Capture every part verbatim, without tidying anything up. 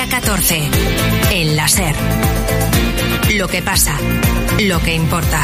catorce. El La SER. Lo que pasa, lo que importa.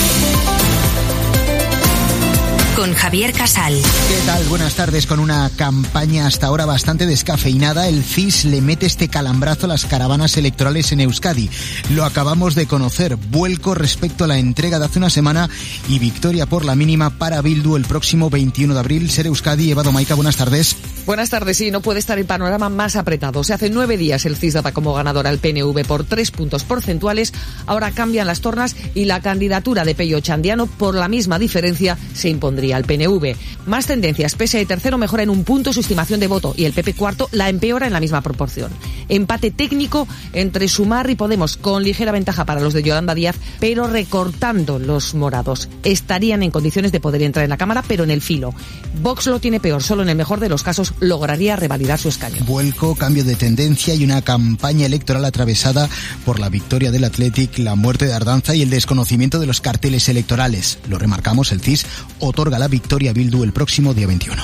Con Javier Casal. ¿Qué tal? Buenas tardes. Con una campaña hasta ahora bastante descafeinada, el C I S le mete este calambrazo a las caravanas electorales en Euskadi. Lo acabamos de conocer. Vuelco respecto a la entrega de hace una semana y victoria por la mínima para Bildu el próximo veintiuno de abril. SER Euskadi. Eva Domaica, buenas tardes. Buenas tardes. Sí, no puede estar el panorama más apretado. Se hace nueve días el C I S daba como ganador al P N V por tres puntos porcentuales. Ahora cambian las tornas y la candidatura de Pello Chandiano por la misma diferencia se impondría al P N V. Más tendencias. P S E tercero mejora en un punto su estimación de voto y el P P cuarto la empeora en la misma proporción. Empate técnico entre Sumar y Podemos con ligera ventaja para los de Yolanda Díaz, pero recortando los morados. Estarían en condiciones de poder entrar en la Cámara, pero en el filo. Vox lo tiene peor. Solo en el mejor de los casos lograría revalidar su escaño. Vuelco, cambio de tendencia y una campaña electoral atravesada por la victoria del Athletic, la muerte de Ardanza y el desconocimiento de los carteles electorales. Lo remarcamos, el C I S otorga la victoria a Bildu el próximo día veintiuno.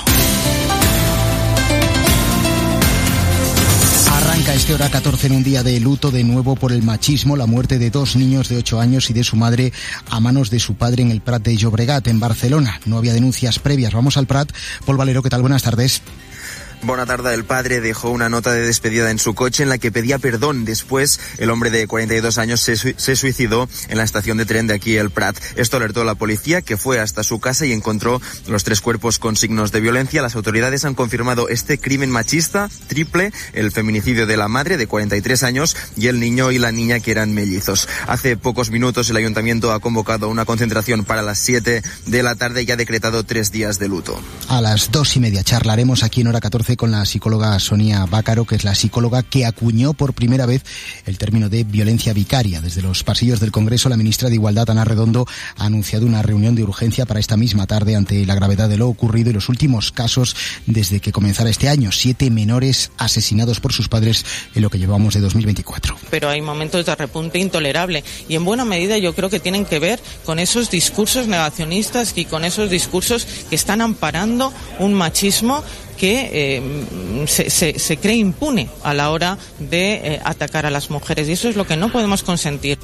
Arranca este hora catorce en un día de luto de nuevo por el machismo, la muerte de dos niños de ocho años y de su madre a manos de su padre en el Prat de Llobregat, en Barcelona. No había denuncias previas. Vamos al Prat. Paul Valero, ¿qué tal? Buenas tardes. Buena tarde. El padre dejó una nota de despedida en su coche en la que pedía perdón. Después, el hombre de cuarenta y dos años se, su- se suicidó en la estación de tren de aquí, el Prat. Esto alertó a la policía, que fue hasta su casa y encontró los tres cuerpos con signos de violencia. Las autoridades han confirmado este crimen machista triple, el feminicidio de la madre de cuarenta y tres años y el niño y la niña que eran mellizos. Hace pocos minutos el ayuntamiento ha convocado una concentración para las siete de la tarde y ha decretado tres días de luto. A las dos y media charlaremos aquí en Hora catorce con la psicóloga Sonia Bácaro, que es la psicóloga que acuñó por primera vez el término de violencia vicaria. Desde los pasillos del Congreso, la ministra de Igualdad, Ana Redondo, ha anunciado una reunión de urgencia para esta misma tarde ante la gravedad de lo ocurrido y los últimos casos desde que comenzara este año. Siete menores asesinados por sus padres en lo que llevamos de dos mil veinticuatro. Pero hay momentos de repunte intolerable y en buena medida yo creo que tienen que ver con esos discursos negacionistas y con esos discursos que están amparando un machismo que eh, se, se, se cree impune a la hora de eh, atacar a las mujeres, y eso es lo que no podemos consentir.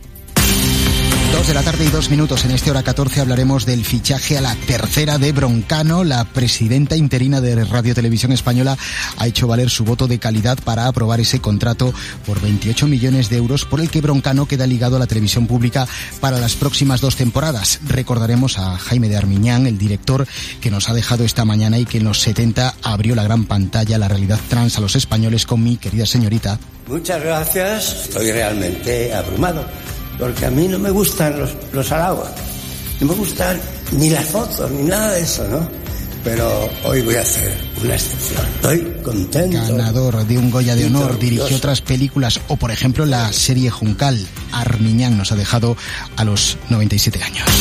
Dos de la tarde y dos minutos. En este Hora catorce hablaremos del fichaje a la tercera de Broncano. La presidenta interina de Radio Televisión Española ha hecho valer su voto de calidad para aprobar ese contrato por veintiocho millones de euros por el que Broncano queda ligado a la televisión pública para las próximas dos temporadas. Recordaremos a Jaime de Armiñán, el director que nos ha dejado esta mañana y que en los setenta abrió la gran pantalla, la realidad trans a los españoles con Mi querida señorita. Muchas gracias. Estoy realmente abrumado. Porque a mí no me gustan los, los halagos, no me gustan ni las fotos, ni nada de eso, ¿no? Pero hoy voy a hacer una excepción. Estoy contento. Ganador de un Goya de Honor, dirigió otras películas, o por ejemplo la serie Juncal. Armiñán nos ha dejado a los noventa y siete años.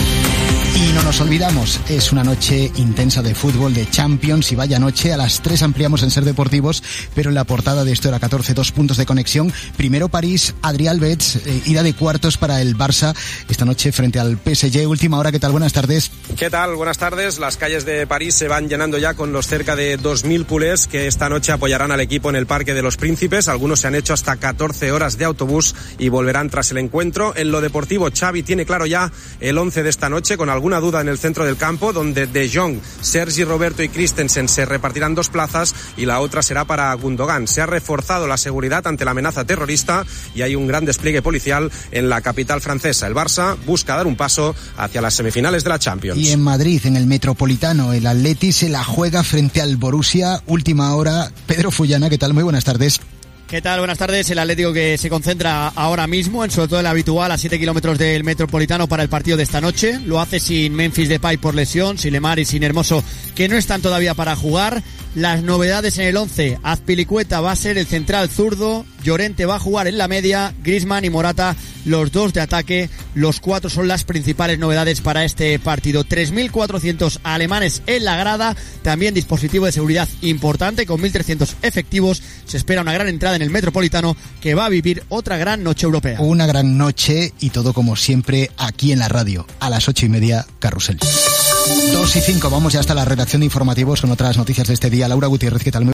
Y no nos olvidamos, es una noche intensa de fútbol, de Champions, y vaya noche. A las tres ampliamos en Ser Deportivos, pero en la portada de esto Hora catorce, dos puntos de conexión. Primero París, Adrià Albets, eh, ida de cuartos para el Barça esta noche frente al P S G. Última hora, ¿qué tal? Buenas tardes. ¿Qué tal? Buenas tardes. Las calles de París se van llenando ya con los cerca de dos mil culés que esta noche apoyarán al equipo en el Parque de los Príncipes. Algunos se han hecho hasta catorce horas de autobús y volverán tras el encuentro. En lo deportivo, Xavi tiene claro ya el once de esta noche, con alguna duda en el centro del campo, donde De Jong, Sergi Roberto y Christensen se repartirán dos plazas y la otra será para Gundogan. Se ha reforzado la seguridad ante la amenaza terrorista y hay un gran despliegue policial en la capital francesa. El Barça busca dar un paso hacia las semifinales de la Champions. Y en Madrid, en el Metropolitano, el Atleti se la juega frente al Borussia. Última hora, Pedro Fullana, ¿qué tal? Muy buenas tardes. ¿Qué tal? Buenas tardes. El Atlético que se concentra ahora mismo en sobre todo el habitual a siete kilómetros del Metropolitano para el partido de esta noche. Lo hace sin Memphis Depay por lesión, sin Lemar y sin Hermoso, que no están todavía para jugar. Las novedades en el once: Azpilicueta va a ser el central zurdo, Llorente va a jugar en la media, Griezmann y Morata los dos de ataque. Los cuatro son las principales novedades para este partido. tres mil cuatrocientos alemanes en la grada, también dispositivo de seguridad importante con mil trescientos efectivos. Se espera una gran entrada en el Metropolitano, que va a vivir otra gran noche europea. Una gran noche y todo como siempre aquí en la radio. A las ocho y media, Carrusel. Dos y cinco, vamos ya hasta la redacción de informativos con otras noticias de este día. Laura Gutiérrez, ¿qué tal?